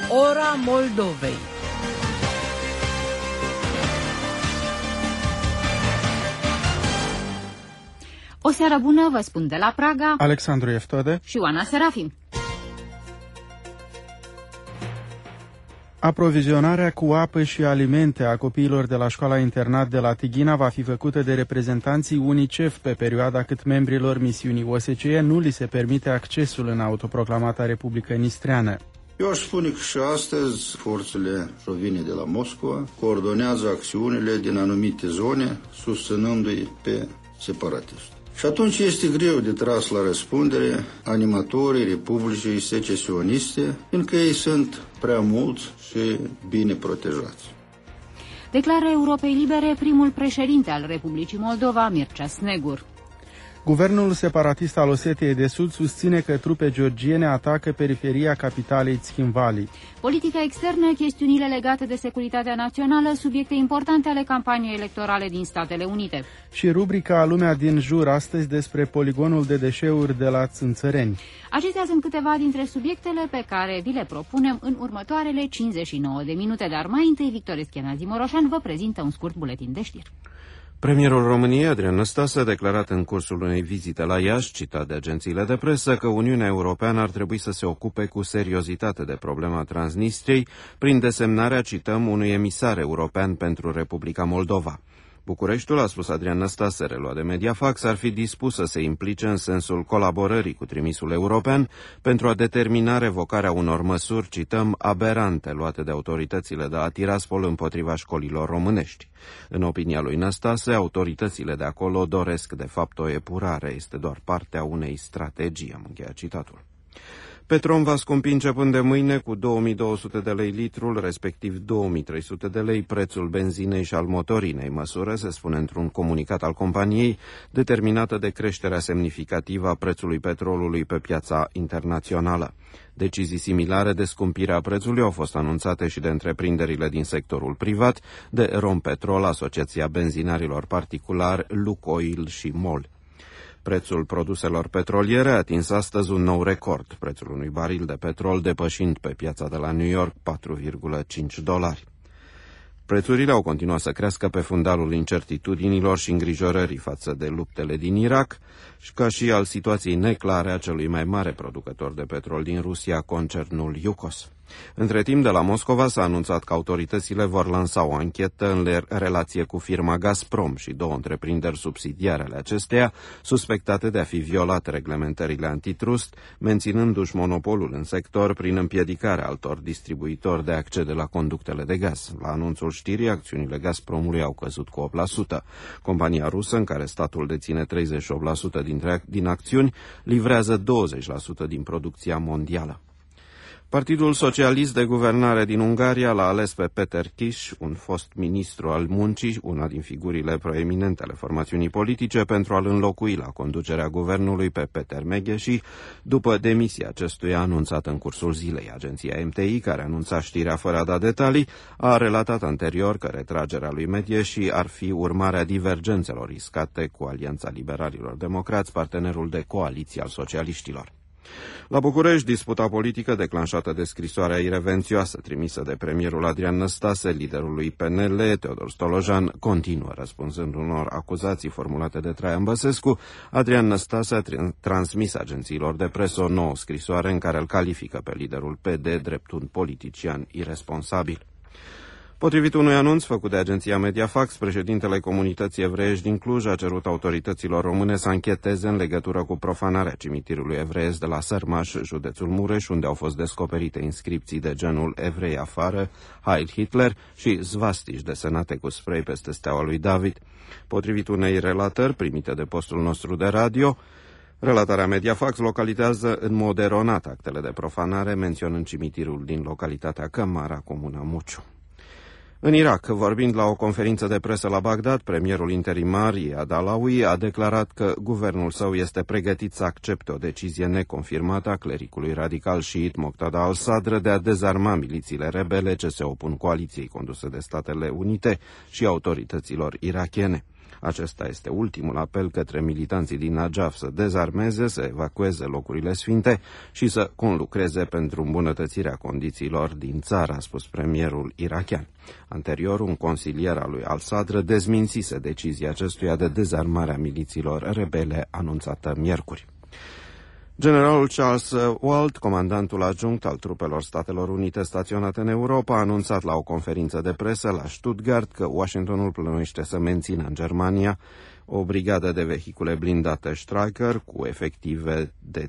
Ora Moldovei. O seară bună, vă spun de la Praga Alexandru Eftode și Oana Serafim. Aprovizionarea cu apă și alimente a copiilor de la școala-internat de la Tighina va fi făcută de reprezentanții UNICEF pe perioada cât membrilor misiunii OSCE nu li se permite accesul în autoproclamata Republică Nistreană. Eu aș spune că și astăzi forțele șovine de la Moscova coordonează acțiunile din anumite zone, susținându-i pe separatiști. Și atunci este greu de tras la răspundere animatorii Republicii Secesioniste, fiindcă ei sunt prea mulți și bine protejați. Declară Europei Libere primul președinte al Republicii Moldova, Mircea Snegur. Guvernul separatist al Osetiei de Sud susține că trupe georgiene atacă periferia capitalei Țhinvali. Politica externă, chestiunile legate de securitatea națională, subiecte importante ale campaniei electorale din Statele Unite. Și rubrica Lumea din jur astăzi despre poligonul de deșeuri de la Țânțăreni. Acestea sunt câteva dintre subiectele pe care vi le propunem în următoarele 59 de minute, dar mai întâi Victor Eschenazi Moroșan vă prezintă un scurt buletin de știri. Premierul României, Adrian Năstase, a declarat în cursul unei vizite la Iași, citat de agențiile de presă, că Uniunea Europeană ar trebui să se ocupe cu seriozitate de problema Transnistriei prin desemnarea, cităm, unui emisar european pentru Republica Moldova. Bucureștiul, a spus Adrian Năstase, reluat de Mediafax, ar fi dispus să se implice în sensul colaborării cu trimisul european pentru a determina revocarea unor măsuri, cităm, aberante luate de autoritățile de la Tiraspol împotriva școlilor românești. În opinia lui Năstase, autoritățile de acolo doresc de fapt o epurare, este doar partea unei strategii, am încheiat citatul. Petrom va scumpi începând de mâine cu 2200 de lei litrul, respectiv 2300 de lei prețul benzinei și al motorinei. Măsură, se spune într-un comunicat al companiei, determinată de creșterea semnificativă a prețului petrolului pe piața internațională. Decizii similare de scumpire a prețului au fost anunțate și de întreprinderile din sectorul privat, de Rompetrol, Asociația Benzinarilor Particulari, Lukoil și MOL. Prețul produselor petroliere a atins astăzi un nou record, prețul unui baril de petrol depășind pe piața de la New York $4,5. Prețurile au continuat să crească pe fundalul incertitudinilor și îngrijorării față de luptele din Irak, ca și al situației neclare a celui mai mare producător de petrol din Rusia, concernul Yukos. Între timp, de la Moscova s-a anunțat că autoritățile vor lansa o anchetă în relație cu firma Gazprom și două întreprinderi subsidiare ale acesteia, suspectate de a fi violat reglementările antitrust, menținându-și monopolul în sector prin împiedicarea altor distribuitori de a accede la conductele de gaz. La anunțul știrii, acțiunile Gazpromului au căzut cu 8%. Compania rusă, în care statul deține 38% din acțiuni, livrează 20% din producția mondială. Partidul Socialist de Guvernare din Ungaria l-a ales pe Peter Kish, un fost ministru al muncii, una din figurile proeminente ale formațiunii politice, pentru a-l înlocui la conducerea guvernului pe Peter Megheși, după demisia acestuia anunțată în cursul zilei. Agenția MTI, care anunța știrea fără a da detalii, a relatat anterior că retragerea lui Megheși ar fi urmarea divergențelor riscate cu Alianța Liberalilor Democrați, partenerul de coaliție al socialiștilor. La București, disputa politică declanșată de scrisoarea irevențioasă trimisă de premierul Adrian Năstase, liderului PNL, Teodor Stolojan, continuă. Răspunzând unor acuzații formulate de Traian Băsescu, Adrian Năstase a transmis agențiilor de presă o nouă scrisoare în care îl califică pe liderul PD drept un politician iresponsabil. Potrivit unui anunț făcut de agenția Mediafax, președintele comunității evreiești din Cluj a cerut autorităților române să ancheteze în legătură cu profanarea cimitirului evreiesc de la Sărmaș, județul Mureș, unde au fost descoperite inscripții de genul Evrei afară, Heil Hitler și svastici desenate cu spray peste steaua lui David. Potrivit unei relatări primite de postul nostru de radio, relatarea Mediafax localizează în mod eronat actele de profanare, menționând cimitirul din localitatea Cămara, comuna Muciu. În Irak, vorbind la o conferință de presă la Bagdad, premierul interimar Iad Alawi a declarat că guvernul său este pregătit să accepte o decizie neconfirmată a clericului radical șiit Moqtada al-Sadr de a dezarma milițiile rebele ce se opun coaliției conduse de Statele Unite și autorităților irakiene. Acesta este ultimul apel către militanții din Najaf să dezarmeze, să evacueze locurile sfinte și să conlucreze pentru îmbunătățirea condițiilor din țară, a spus premierul irakian. Anterior, un consilier al lui al-Sadr dezmințise decizia acestuia de dezarmare a milițiilor rebele anunțată miercuri. Generalul Charles Wald, comandantul adjunct al trupelor Statelor Unite staționate în Europa, a anunțat la o conferință de presă la Stuttgart că Washingtonul plănuiește să mențină în Germania o brigadă de vehicule blindate Stryker cu efective de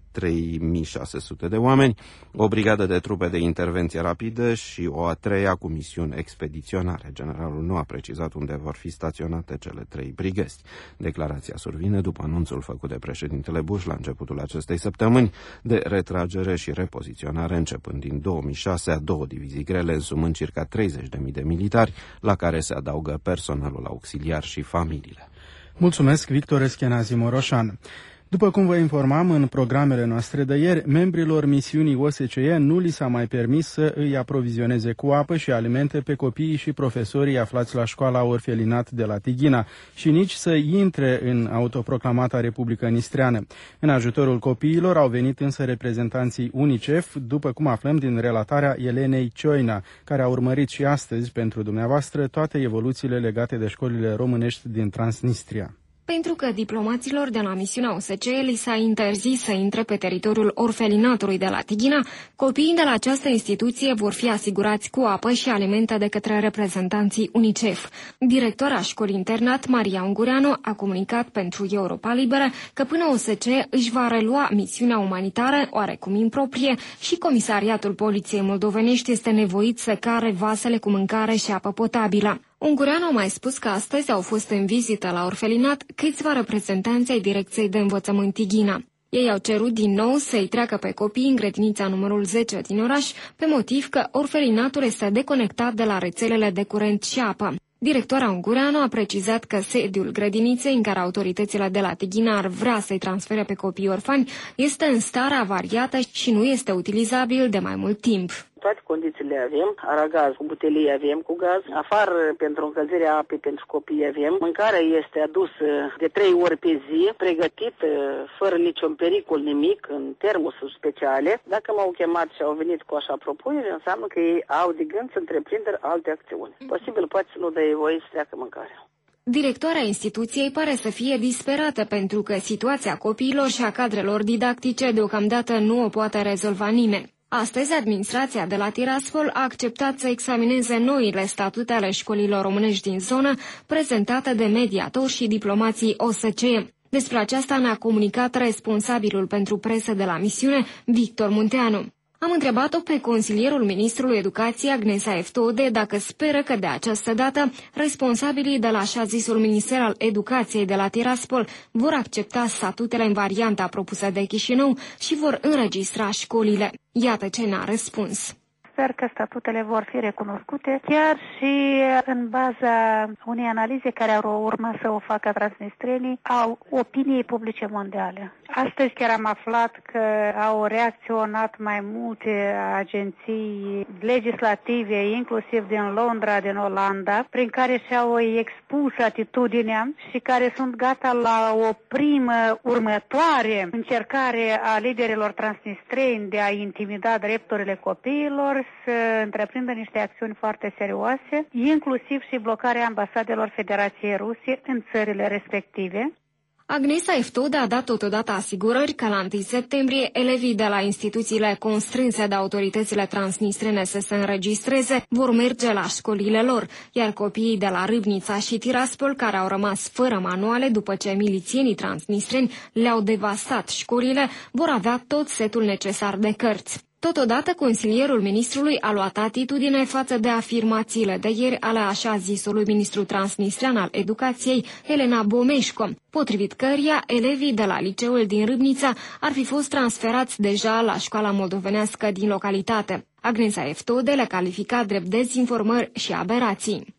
3600 de oameni, o brigadă de trupe de intervenție rapidă și o a treia cu misiuni expediționare. Generalul nu a precizat unde vor fi staționate cele 3 brigăzi. Declarația survine după anunțul făcut de președintele Bush la începutul acestei săptămâni de retragere și repoziționare începând din 2006 a 2 divizii grele, însumând circa 30.000 de militari, la care se adaugă personalul auxiliar și familiile. Mulțumesc, Victor Eschenazi Moroșan. După cum vă informam în programele noastre de ieri, membrilor misiunii OSCE nu li s-a mai permis să îi aprovizioneze cu apă și alimente pe copiii și profesorii aflați la școala orfelinat de la Tighina și nici să intre în autoproclamata Republică Nistreană. În ajutorul copiilor au venit însă reprezentanții UNICEF, după cum aflăm din relatarea Elenei Cioina, care a urmărit și astăzi pentru dumneavoastră toate evoluțiile legate de școlile românești din Transnistria. Pentru că diplomaților de la misiunea OSCE li s-a interzis să intre pe teritoriul orfelinatului de la Tighina, copiii de la această instituție vor fi asigurați cu apă și alimente de către reprezentanții UNICEF. Directora școlii internat, Maria Ungureanu, a comunicat pentru Europa Liberă că până OSCE își va relua misiunea umanitară, oarecum improprie, și Comisariatul Poliției Moldovenești este nevoit să care vasele cu mâncare și apă potabilă. Ungureanu a mai spus că astăzi au fost în vizită la orfelinat câțiva reprezentanți ai Direcției de Învățământ Tighina. Ei au cerut din nou să-i treacă pe copii în grădinița numărul 10 din oraș, pe motiv că orfelinatul este deconectat de la rețelele de curent și apă. Directora Ungureanu a precizat că sediul grădiniței în care autoritățile de la Tighina ar vrea să-i transfere pe copii orfani este în stare avariată și nu este utilizabil de mai mult timp. Toate condițiile avem, aragaz cu butelie avem cu gaz, afară pentru încălzirea apei pentru copii avem, mâncarea este adusă de 3 ori pe zi, pregătită, fără niciun pericol, nimic, în termosuri speciale. Dacă m-au chemat și au venit cu așa propunere, înseamnă că ei au de gând să întreprindă alte acțiuni. Posibil poate să nu dea voie să treacă mâncarea. Directoarea instituției pare să fie disperată pentru că situația copiilor și a cadrelor didactice deocamdată nu o poate rezolva nimeni. Astăzi, administrația de la Tiraspol a acceptat să examineze noile statute ale școlilor românești din zonă, prezentate de mediatori și diplomații OSCE. Despre aceasta ne-a comunicat responsabilul pentru presă de la misiune, Victor Munteanu. Am întrebat-o pe consilierul ministrului educației, Agnesa Eftode, dacă speră că de această dată responsabilii de la așa zisul Minister al Educației de la Tiraspol vor accepta statutele în varianta propusă de Chișinău și vor înregistra școlile. Iată ce ne-a răspuns. Sper că statutele vor fi recunoscute, chiar și în baza unei analize care au urmat să o facă transnistrenii au opiniei publice mondiale. Astăzi chiar am aflat că au reacționat mai multe agenții legislative, inclusiv din Londra, din Olanda, prin care și-au expus atitudinea și care sunt gata la o primă următoare încercare a liderilor transnistreni de a intimida drepturile copiilor, să întreprindă niște acțiuni foarte serioase, inclusiv și blocarea ambasadelor Federației Ruse în țările respective. Agnesa Eftode a dat totodată asigurări că la 1 septembrie elevii de la instituțiile constrânse de autoritățile transnistrene să se înregistreze vor merge la școlile lor, iar copiii de la Râbnița și Tiraspol, care au rămas fără manuale după ce milițienii transnistreni le-au devastat școlile, vor avea tot setul necesar de cărți. Totodată, consilierul ministrului a luat atitudine față de afirmațiile de ieri ale așa zisului ministru transnistrean al educației, Elena Bomeșco, potrivit căreia elevii de la liceul din Râbnița ar fi fost transferați deja la școala moldovenească din localitate. Agnesa Eftode le-a calificat drept dezinformări și aberații.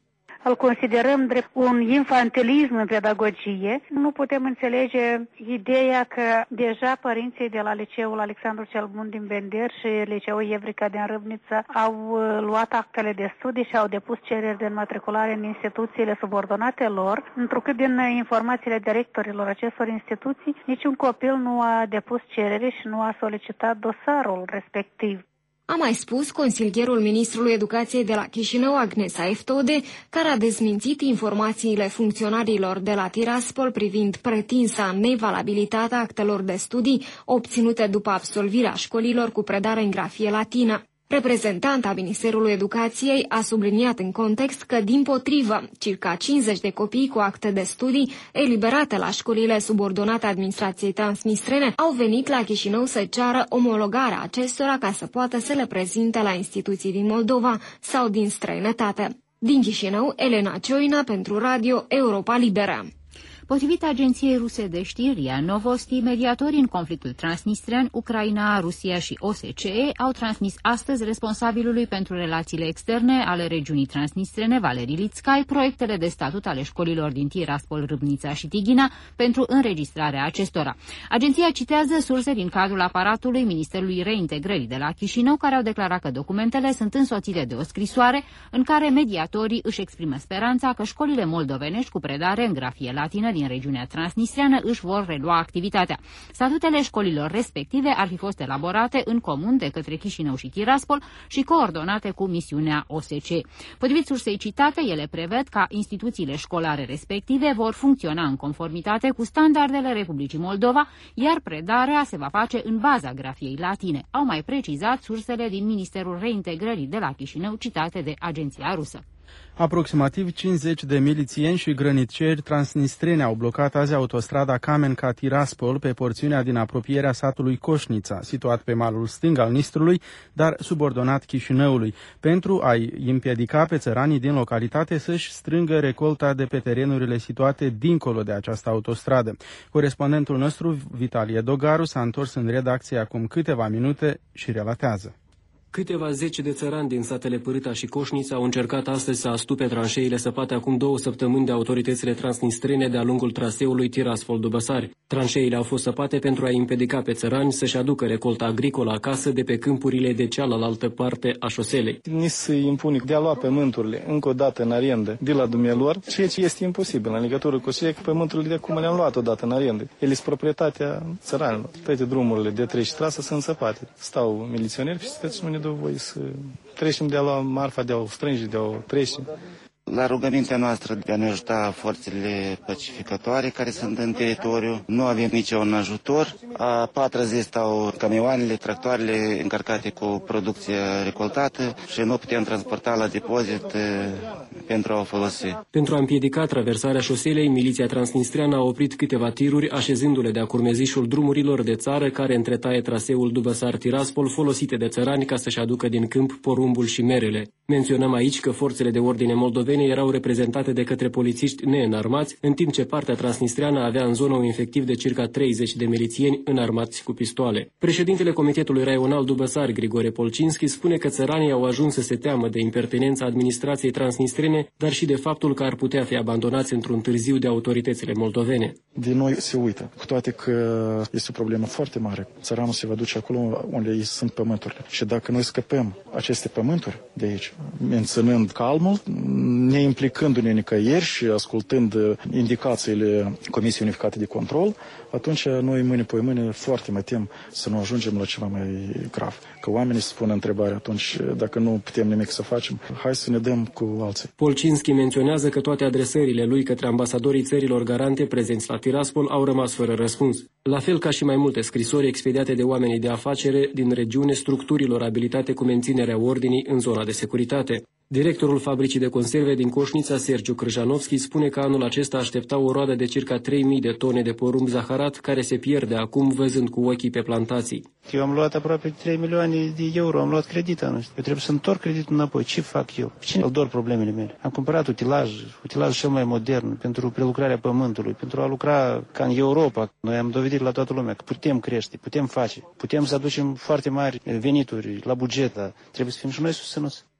îl considerăm drept un infantilism în pedagogie. Nu putem înțelege ideea că deja părinții de la Liceul Alexandru cel Bun din Bender și Liceul Evrica din Râbnița au luat actele de studii și au depus cereri de înmatriculare în instituțiile subordonate lor, întrucât din informațiile directorilor acestor instituții, niciun copil nu a depus cerere și nu a solicitat dosarul respectiv. A mai spus consilierul ministrului Educației de la Chișinău, Agnesa Eftode, care a dezmințit informațiile funcționarilor de la Tiraspol privind pretinsa nevalabilitate a actelor de studii obținute după absolvirea școlilor cu predare în grafie latină. Reprezentanta Ministerului Educației a subliniat în context că, dimpotrivă, circa 50 de copii cu acte de studii eliberate la școlile subordonate administrației transnistrene au venit la Chișinău să ceară omologarea acestora ca să poată să le prezinte la instituții din Moldova sau din străinătate. Din Chișinău, Elena Cioina pentru Radio Europa Liberă. Potrivit agenției ruse de știri RIA Novosti, mediatorii în conflictul transnistrean, Ucraina, Rusia și OSCE au transmis astăzi responsabilului pentru relațiile externe ale regiunii transnistrene, Valeri Litskai, proiectele de statut ale școlilor din Tiraspol, Râbnița și Tighina pentru înregistrarea acestora. Agenția citează surse din cadrul aparatului Ministerului Reintegrării de la Chișinău, care au declarat că documentele sunt însoțite de o scrisoare în care mediatorii își exprimă speranța că școlile moldovenești cu predare în grafie latină din regiunea transnistreană își vor relua activitatea. Statutele școlilor respective ar fi fost elaborate în comun de către Chișinău și Tiraspol și coordonate cu misiunea OSCE. Potrivit sursei citate, ele prevăd ca instituțiile școlare respective vor funcționa în conformitate cu standardele Republicii Moldova, iar predarea se va face în baza grafiei latine. Au mai precizat sursele din Ministerul Reintegrării de la Chișinău citate de agenția rusă. Aproximativ 50 de milițieni și grăniceri transnistreni au blocat azi autostrada Kamenka-Tiraspol pe porțiunea din apropierea satului Coșnița, situat pe malul stâng al Nistrului, dar subordonat Chișinăului, pentru a-i împiedica pe țăranii din localitate să-și strângă recolta de pe terenurile situate dincolo de această autostradă. Corespondentul nostru, Vitalie Dogaru, s-a întors în redacție acum câteva minute și relatează. Câteva zeci de țărani din satele Pârâta și Coșnița au încercat astăzi să astupe tranșeile săpate acum 2 săptămâni de autoritățile transnistrene de-a lungul traseului Tiraspol-Dubăsari. Tranșeile au fost săpate pentru a-i împiedica pe țărani să-și aducă recolta agricolă acasă de pe câmpurile de cealaltă parte a șoselei. Ni se impune de a lua pământurile încă o dată în arendă de la dumnealor, ceea ce este imposibil în legătură cu ceea că pământurile de acum le-am luat odată în arendă. Ele sunt proprietatea țăranilor. Toate drumurile de treci și trasă sunt săpate. Stau miliționeri și stăți nu ne dă voie să trecem de a lua marfa, de a o strânge, de a o trece. La rugămintea noastră de a ne ajuta forțele pacificatoare care sunt în teritoriu, nu avem niciun ajutor. A patra zi stau camioanele, tractoarele încărcate cu producție recoltată și nu putem transporta la depozit pentru a o folosi. Pentru a împiedica traversarea șoselei, miliția transnistreană a oprit câteva tiruri, așezându-le de-a curmezișul drumurilor de țară care întretaie traseul Dubăsar-Tiraspol, folosite de țărani ca să-și aducă din câmp porumbul și merele. Menționăm aici că forțele de ordine moldovene erau reprezentate de către polițiști neînarmați, în timp ce partea transnistreană avea în zonă un efectiv de circa 30 de milițieni înarmați cu pistoale. Președintele Comitetului Raional Dubăsar, Grigore Polcinski, spune că țăranii au ajuns să se teamă de impertinența administrației transnistrene, dar și de faptul că ar putea fi abandonați într-un târziu de autoritățile moldovene. De noi se uită, cu toate că este o problemă foarte mare. Țăranul se va duce acolo unde sunt pământurile. Și dacă noi scăpăm aceste pământuri de aici, menținând calmul, ne implicându-ne nicăieri și ascultând indicațiile Comisiei Unificate de Control, atunci noi mâine foarte mă tem să nu ajungem la ceva mai grav. Că oamenii se pun întrebarea atunci, dacă nu putem nimic să facem, hai să ne dăm cu alții. Polcinski menționează că toate adresările lui către ambasadorii țărilor garante prezenți la Tiraspol au rămas fără răspuns. La fel ca și mai multe scrisori expediate de oamenii de afacere din regiune structurilor abilitate cu menținerea ordinii în zona de securitate. Directorul fabricii de conserve din Coșnița, Sergiu Crâjanovski, spune că anul acesta aștepta o roadă de circa 3.000 de tone de porumb zaharat, care se pierde acum văzând cu ochii pe plantații. Eu am luat aproape 3 milioane de euro, am luat credit anul ăsta. Eu trebuie să întorc creditul înapoi. Ce fac eu? Cine îl dor problemele mele? Am cumpărat utilajul cel mai modern pentru prelucrarea pământului, pentru a lucra ca în Europa. Noi am dovedit la toată lumea că putem crește, putem face, putem să aducem foarte mari venituri la buget, dar trebuie să fim și noi susținuți.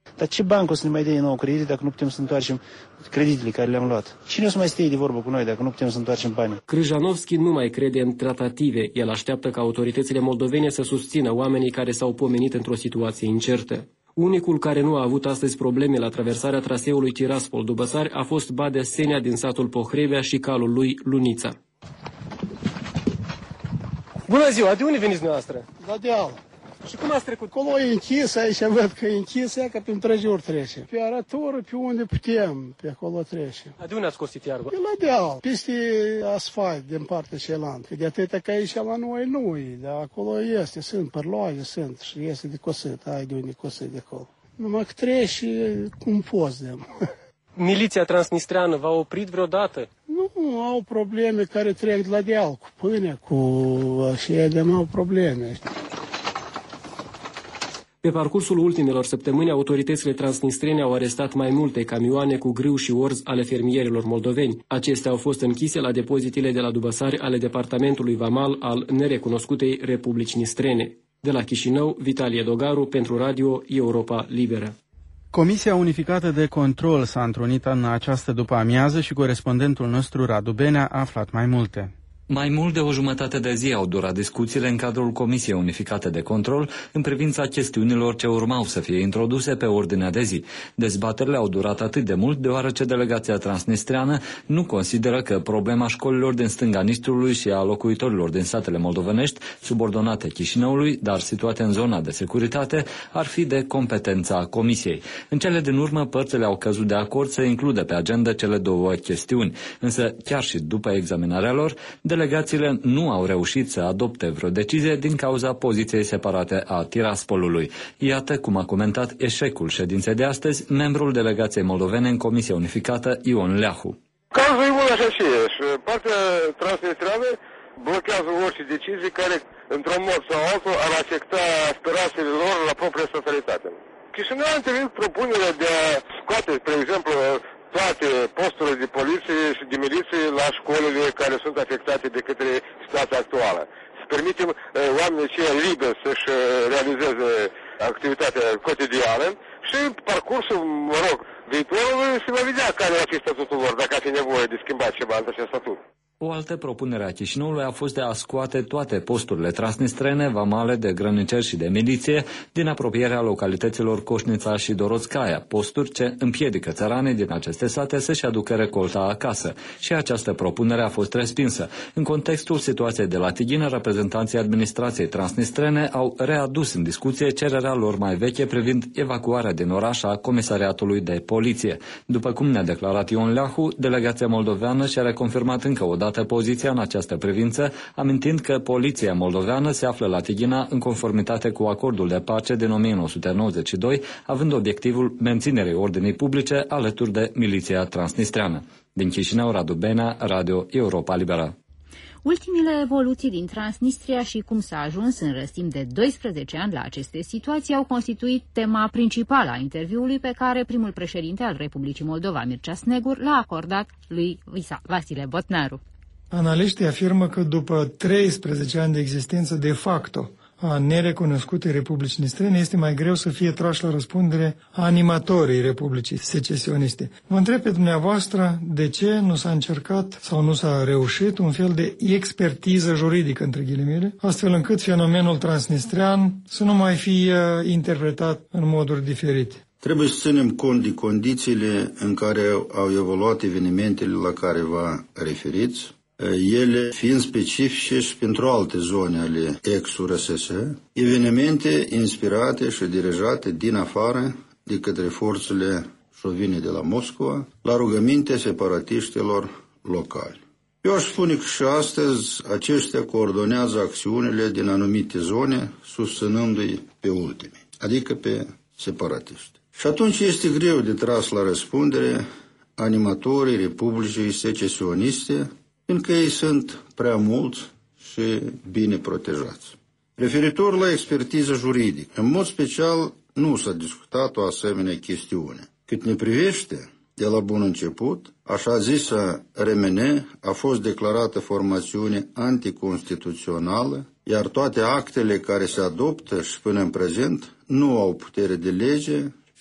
Dar ce banc o să ne mai dea nou credit dacă nu putem să întoarcem creditele care le-am luat? Cine o să mai stea de vorbă cu noi dacă nu putem să întoarcem banii? Kryzhanovski nu mai crede în tratative. El așteaptă ca autoritățile moldovene să susțină oamenii care s-au pomenit într-o situație incertă. Unicul care nu a avut astăzi probleme la traversarea traseului Tiraspol-Dubăsari a fost Badea Senea din satul Pohrebea și calul lui Lunița. Bună ziua! De unde veniți noastră? La deal. Și cum ați trecut? Acolo e închis, aici văd că e închis, ea că prin prăjuri trece. Pe arătură, pe unde putem, pe acolo trece. De unde ați scos iarba? De la deal, peste asfalt din partea cealaltă. De atâta că aici la noi nu e, dar acolo este, sunt părloaie, sunt și este de cosit, ai de unde cosit de acolo. Numai că trece cum poți de. Miliția transnistreană v-a oprit vreodată? Nu, au probleme care trec de la deal, cu pâine, cu așa de au probleme. Pe parcursul ultimelor săptămâni, autoritățile transnistrene au arestat mai multe camioane cu grâu și orz ale fermierilor moldoveni. Acestea au fost închise la depozitele de la Dubăsari ale departamentului Vamal al nerecunoscutei Republici Nistrene. De la Chișinău, Vitalie Dogaru, pentru Radio Europa Liberă. Comisia Unificată de Control s-a întrunit în această după-amiază și corespondentul nostru Radu Benea a aflat mai multe. Mai mult de o jumătate de zi au durat discuțiile în cadrul Comisiei Unificate de Control în privința chestiunilor ce urmau să fie introduse pe ordinea de zi. Dezbaterile au durat atât de mult deoarece delegația transnistreană nu consideră că problema școlilor din stânga Nistrului și a locuitorilor din satele moldovenești, subordonate Chișinăului, dar situate în zona de securitate, ar fi de competența Comisiei. În cele din urmă, părțile au căzut de acord să includă pe agenda cele două chestiuni, însă chiar și după examinarea lor, delegațiile nu au reușit să adopte vreo decizie din cauza poziției separate a Tiraspolului. Iată cum a comentat eșecul ședinței de astăzi membrul delegației moldovene în Comisia Unificată, Ion Leahu. Cazul e mult așa și e. Și partea transnistreană blochează orice decizii care, într-un mod sau altul, ar afecta speranțele lor la propria statalitate. Chișinău a întâlnit propunerea de a scoate, spre exemplu, toate posturile de poliție și de miliție la școlile care sunt afectate de către situația actuală. Să permitem oamenii aceia liberi să-și realizeze activitatea cotidiană și parcursul, viitorului se va vedea care va fi statutul lor, dacă ar fi nevoie de schimbat ceva în acest statut. O altă propunere a Chișinăului a fost de a scoate toate posturile transnistrene, vamale, de grăniceri și de miliție din apropierea localităților Coșnița și Doroțcaia, posturi ce împiedică țăranii din aceste sate să-și aducă recolta acasă. Și această propunere a fost respinsă. În contextul situației de la Tighină, reprezentanții administrației transnistrene au readus în discuție cererea lor mai veche privind evacuarea din oraș a comisariatului de poliție. După cum ne-a declarat Ion Leahu, delegația moldoveană și-a reconfirmat încă o dată poziția în această privință, amintind că poliția moldoveană se află la Tighina în conformitate cu acordul de pace din 1992, având obiectivul menținerii ordinii publice alături de miliția transnistreană. Din Chișinău, Radu Benea, Radio Europa Liberă. Ultimile evoluții din Transnistria și cum s-a ajuns în răstim de 12 ani la aceste situații au constituit tema principală a interviului pe care primul președinte al Republicii Moldova, Mircea Snegur, l-a acordat lui Vasile Botnaru. Analiștii afirmă că după 13 ani de existență de facto a nerecunoscutei Republicii Nistrene, este mai greu să fie trași la răspundere animatorii Republicii Secesioniste. Vă întreb pe dumneavoastră de ce nu s-a încercat sau nu s-a reușit un fel de expertiză juridică, între ghilimele, astfel încât fenomenul transnistrean să nu mai fie interpretat în moduri diferite. Trebuie să ținem cont de condițiile în care au evoluat evenimentele la care vă referiți, ele fiind specifice și pentru alte zone ale ex-URSS, evenimente inspirate și dirijate din afară de către forțele șovine de la Moscova, la rugămintea separatiștilor locali. Eu aș spune că și astăzi aceștia coordonează acțiunile din anumite zone, susținându-i pe ultimii, adică pe separatiști. Și atunci este greu de tras la răspundere animatorii Republicii Secesioniste, fiindcă ei sunt prea mulți și bine protejați. Referitor la expertiză juridică, în mod special nu s-a discutat o asemenea chestiune. Cât ne privește, de la bun început, așa zisă RMN a fost declarată formațiune anticonstituțională, iar toate actele care se adoptă și până în prezent nu au putere de lege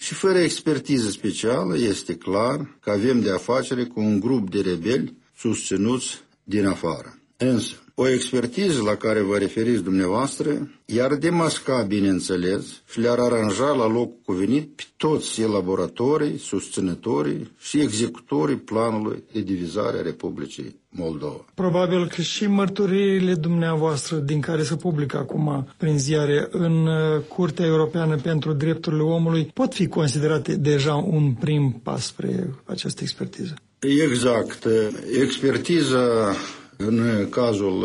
Și fără expertiză specială este clar că avem de-a face cu un grup de rebeli susținuți din afară. Însă, o expertiză la care vă referiți dumneavoastră i-ar demasca, bineînțeles, și le-ar aranja la locul cuvenit pe toți elaboratorii, susținătorii și executorii planului de divizare a Republicii Moldova. Probabil că și mărturiile dumneavoastră din care se publică acum prin ziare în Curtea Europeană pentru Drepturile Omului pot fi considerate deja un prim pas spre această expertiză. Exact. Expertiza în cazul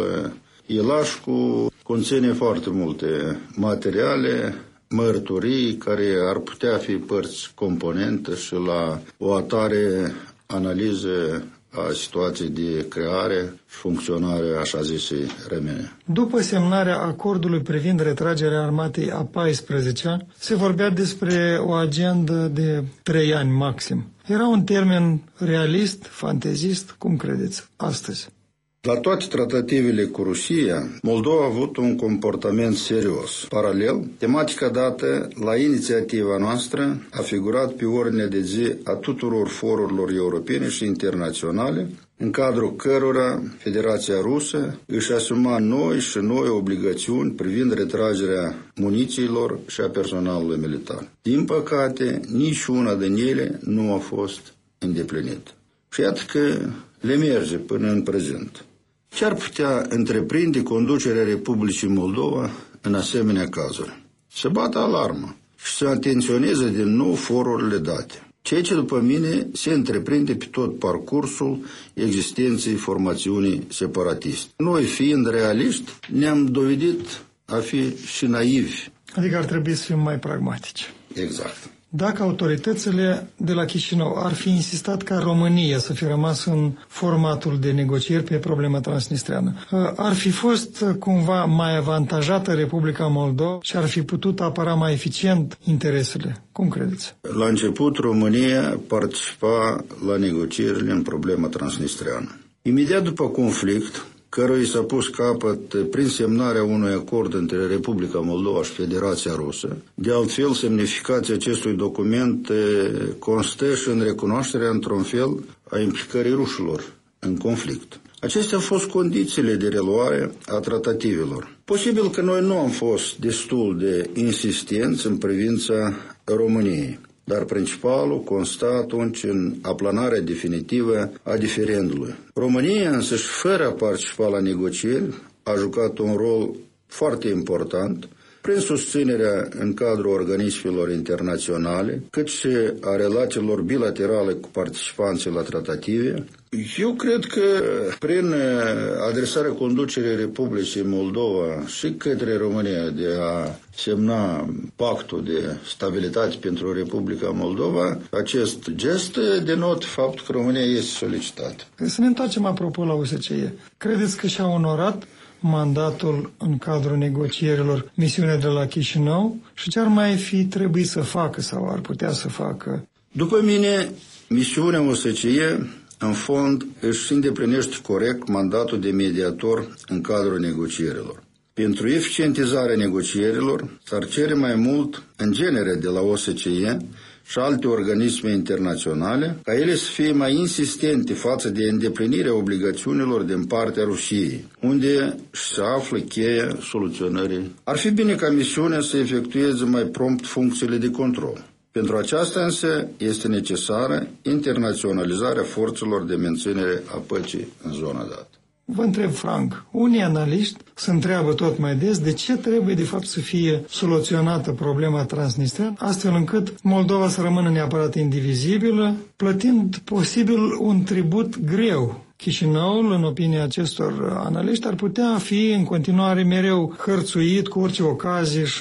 Ilașcu conține foarte multe materiale, mărturii care ar putea fi părți componente și la o atare analiză a situației de creare și funcționare așa zisei remene. După semnarea acordului privind retragerea armatei a 14-a, se vorbea despre o agendă de 3 ani maxim. Era un termen realist, fantezist, cum credeți, astăzi? La toate tratativele cu Rusia, Moldova a avut un comportament serios. Paralel, tematica dată la inițiativa noastră a figurat pe ordinea de zi a tuturor forurilor europene și internaționale, în cadrul cărora Federația Rusă își asuma noi obligațiuni privind retragerea munițiilor și a personalului militar. Din păcate, niciuna din ele nu a fost îndeplinită. Și iată că le merge până în prezent. Ce ar putea întreprinde conducerea Republicii Moldova în asemenea cazuri? Să bată alarmă și să atenționeze din nou forurile date. Ceea ce, după mine, se întreprinde pe tot parcursul existenței formațiunii separatiste. Noi, fiind realiști, ne-am dovedit a fi și naivi. Adică ar trebui să fim mai pragmatici. Exact. Dacă autoritățile de la Chișinău ar fi insistat ca România să fi rămas în formatul de negocieri pe problema transnistreană, ar fi fost cumva mai avantajată Republica Moldova și ar fi putut apăra mai eficient interesele. Cum credeți? La început, România participa la negocierile în problema transnistreană. Imediat după conflict, căruia s-a pus capăt prin semnarea unui acord între Republica Moldova și Federația Rusă. De altfel, semnificația acestui document constă și în recunoașterea, într-un fel, a implicării rușilor în conflict. Acestea au fost condițiile de reluare a tratativelor. Posibil că noi nu am fost destul de insistenți în privința României, dar principalul consta atunci în aplanarea definitivă a diferendului. România, însăși, fără a participa la negocieri, a jucat un rol foarte important prin susținerea în cadrul organismelor internaționale, cât și a relațiilor bilaterale cu participanții la tratative. Eu cred că prin adresarea conducerii Republicii Moldova și către România de a semna pactul de stabilitate pentru Republica Moldova, acest gest denotă faptul că România este solicitată. Să ne întoarcem apropo la OSCE. Credeți că și-a onorat mandatul în cadrul negocierilor misiunea de la Chișinău și ce ar mai fi trebuit să facă sau ar putea să facă? După mine, misiunea OSCE în fond își îndeplinește corect mandatul de mediator în cadrul negocierilor. Pentru eficientizarea negocierilor s-ar cere mai mult, în genere de la OSCE și alte organisme internaționale, ca ele să fie mai insistente față de îndeplinirea obligațiunilor din partea Rusiei, unde se află cheia soluționării. Ar fi bine ca misiunea să efectueze mai prompt funcțiile de control. Pentru aceasta însă este necesară internaționalizarea forțelor de menținere a păcii în zona dată. Vă întreb franc, unii analiști se întreabă tot mai des de ce trebuie de fapt să fie soluționată problema transnistreană, astfel încât Moldova să rămână neapărat indivizibilă, plătind posibil un tribut greu. Chișinăul, în opinia acestor analiști, ar putea fi în continuare mereu hărțuit cu orice ocazie și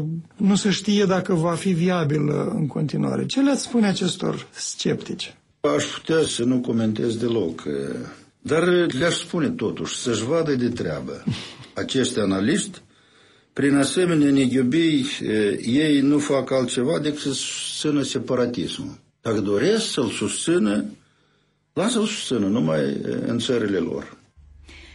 nu se știe dacă va fi viabil în continuare. Ce le-ați spune acestor sceptici? Aș putea să nu comentez deloc, dar le-aș spune totuși să-și vadă de treabă. Acești analiști, prin asemenea neghiubii, ei nu fac altceva decât să susțină separatismul. Dacă doresc să-l susțină, lasă-l susțină numai în țările lor.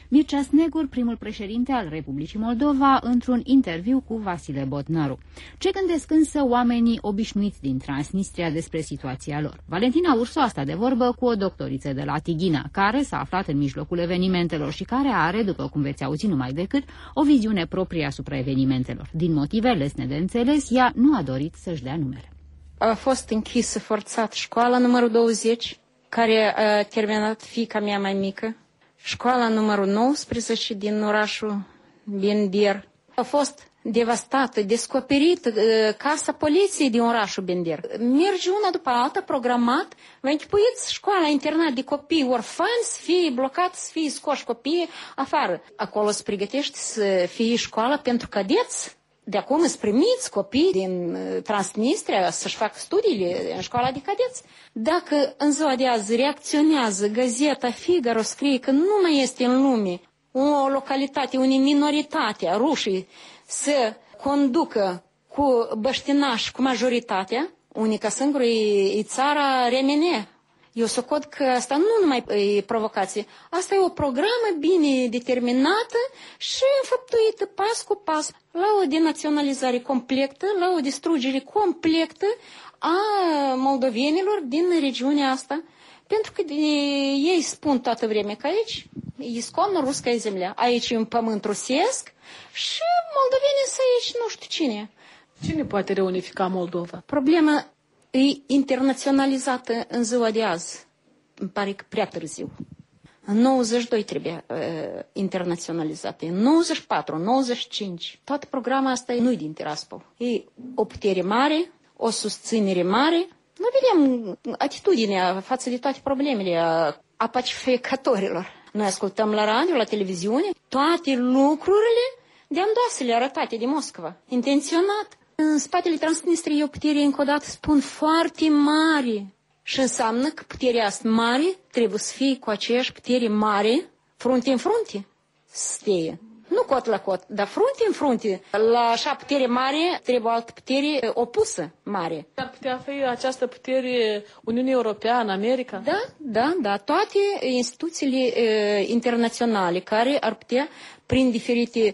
Mircea Snegur, primul președinte al Republicii Moldova, într-un interviu cu Vasile Botnaru. Ce gândesc însă oamenii obișnuiți din Transnistria despre situația lor? Valentina Ursu a stat de vorbă cu o doctoriță de la Tighina, care s-a aflat în mijlocul evenimentelor și care are, după cum veți auzi numai decât, o viziune proprie asupra evenimentelor. Din motive lesne de înțeles, ea nu a dorit să-și dea numele. A fost închisă forțat școala numărul 20, care a terminat fiica mea mai mică, școala numărul 19 din orașul Bender. A fost devastată, descoperită casa poliției din orașul Bender. Merge una după alta, programat. Vă închipuiți școala internat de copii orfani să fie blocat, să fie scoși copiii afară. Acolo se pregătește să fie școala pentru cadeți. De acum îți primiți copii din Transnistria să-și facă studiile în școala de cadeți. Dacă în ziua de azi reacționează gazeta Figaro, scrie că nu mai este în lume o localitate, unei minoritate a rușii să conducă cu băștinași, cu majoritatea, unica singură e țara Remene. Eu socot că asta nu numai e provocație, asta e o programă bine determinată și înfăptuită pas cu pas la o denaționalizare completă, la o distrugere completă a moldovenilor din regiunea asta. Pentru că ei spun toată vremea că aici isconno ruskая земля, aici e un pământ rusesc și moldovenii să aici nu știu cine. Cine poate reunifica Moldova? Problema e internaționalizată în ziua de azi. Îmi pare că prea târziu. În 92 trebuie internaționalizată. În 94, 95. Toată programa asta nu-i din Tiraspol. E o putere mare, o susținere mare. Noi vedem atitudinea față de toate problemele a pacificatorilor. Noi ascultăm la radio, la televiziune, toate lucrurile de-andoasele arătate de Moscova, intenționat. În spatele Transnistriei e o putere, încă o dată spun, foarte mare. Și înseamnă că puterea asta mare trebuie să fie cu aceeași putere mare, frunte în frunte, steie. Nu cot la cot, dar frunte în frunte. La așa putere mare trebuie o altă putere opusă mare. Ar putea fi această putere Uniunea Europeană, America? Da. Toate instituțiile internaționale care ar putea, prin diferite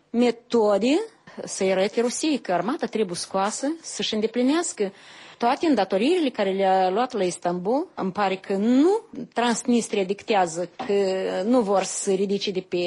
metode, să-i arate Rusiei că armata trebuie scoasă, să-și îndeplinească toate îndatoririle care le-a luat la Istanbul. Îmi pare că nu Transnistria dictează că nu vor să ridice de pe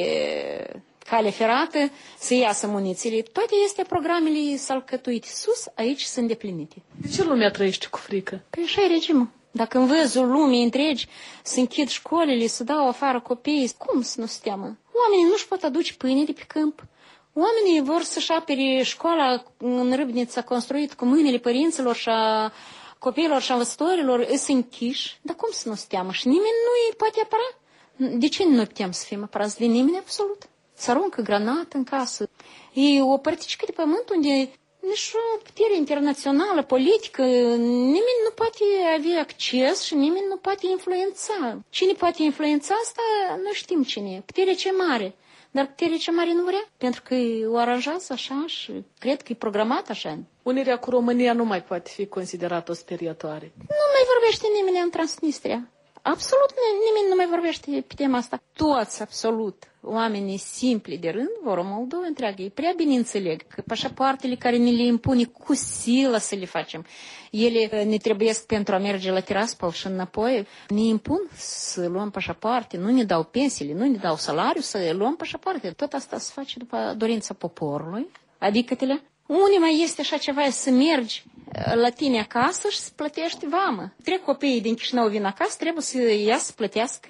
cale ferată, să iasă munițiile. Toate este programele s-alcătuite sus, aici sunt îndeplinite. De ce lumea trăiește cu frică? Că așa e regimul. Dacă în văzul lumii întregi se închid școlile, se dau afară copiii, cum să nu se teamă? Oamenii nu-și pot aduce pâine de pe câmp. Oamenii vor să-și apere școala în Râbnița construit cu mâinile părinților și a copiilor și a învățătorilor, îs închiși. Dar cum să nu se teamă? Și nimeni nu îi poate apăra? De ce nu putem să fim apărați de nimeni absolut? Să aruncă granată în casă. E o părticică de pământ unde nici o putere internațională, politică, nimeni nu poate avea acces și nimeni nu poate influența. Cine poate influența asta, nu știm cine e. Puterea cea mare. Dar puterea cea mare nu vrea, pentru că o aranjează așa și cred că e programat așa. Unirea cu România nu mai poate fi considerată o sperietoare. Nu mai vorbește nimeni în Transnistria. Absolut nimeni nu mai vorbește pe tema asta. Toți, absolut, oamenii simpli de rând vor o Moldova întreagă. E prea bine înțeleg că pașapoartele care ne le impune cu silă să le facem, ele ne trebuiesc pentru a merge la Tiraspol și înapoi, ne impun să luăm pașapoarte, nu ne dau pensiile, nu ne dau salariu, să luăm pașapoarte. Tot asta se face după dorința poporului, adică-tele. Unde mai este așa ceva să mergi la tine acasă și să plătești vamă? Trec copiii din Chișinău, vin acasă, trebuie să ia să plătească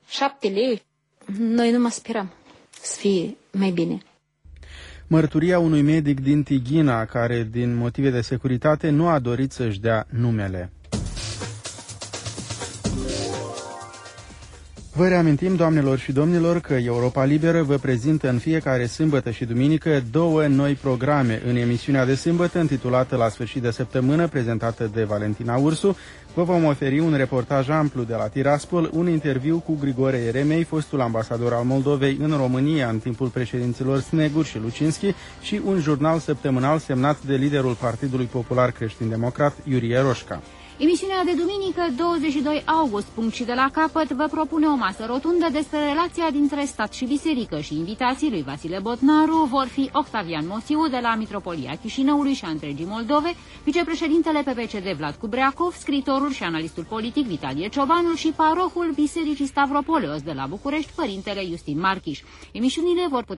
7 lei. Noi nu mă sperăm să fie mai bine. Mărturia unui medic din Tighina, care din motive de securitate nu a dorit să-și dea numele. Vă reamintim, doamnelor și domnilor, că Europa Liberă vă prezintă în fiecare sâmbătă și duminică 2 noi programe. În emisiunea de sâmbătă, intitulată La sfârșit de săptămână, prezentată de Valentina Ursu, vă vom oferi un reportaj amplu de la Tiraspol, un interviu cu Grigore Ieremei, fostul ambasador al Moldovei în România în timpul președinților Snegur și Lucinski, și un jurnal săptămânal semnat de liderul Partidului Popular Creștin-Democrat, Iurie Roșca. Emisiunea de duminică, 22 august, punct și de la capăt, vă propune o masă rotundă despre relația dintre stat și biserică și invitații lui Vasile Botnaru vor fi Octavian Mosiu de la Mitropolia Chișinăului și a întregii Moldove, vicepreședintele PPCD Vlad Cubreacov, scriitorul și analistul politic Vitalie Ciobanul și parohul Bisericii Stavropoleos de la București, părintele Justin Marchiș. Emisiunile vor putea